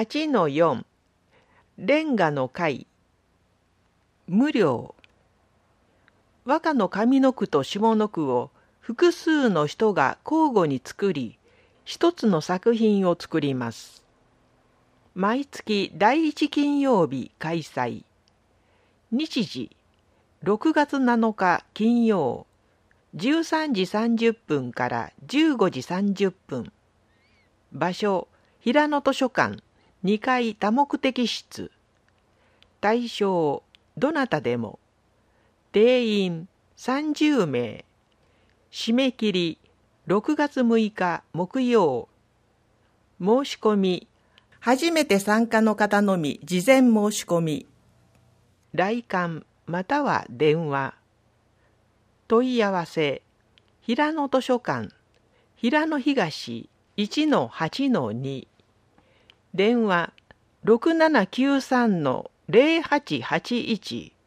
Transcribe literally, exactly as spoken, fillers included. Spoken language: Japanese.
はちのよん、レンガの会。無料。和歌の上の句と下の句を複数の人が交互に作り、一つの作品を作ります。毎月だいいち金曜日開催。日時、ろくがつなのか金曜、じゅうさんじさんじゅっぷんからじゅうごじさんじゅっぷん。場所、平野図書館にかい多目的室。対象、どなたでも。定員さんじゅうめい。締め切りろくがつむいか木曜。申し込み、初めて参加の方のみ事前申し込み。来館または電話。問い合わせ、平野図書館、平野東 いちのはちのに。電話ろくななきゅうさんのぜろはちはちいち。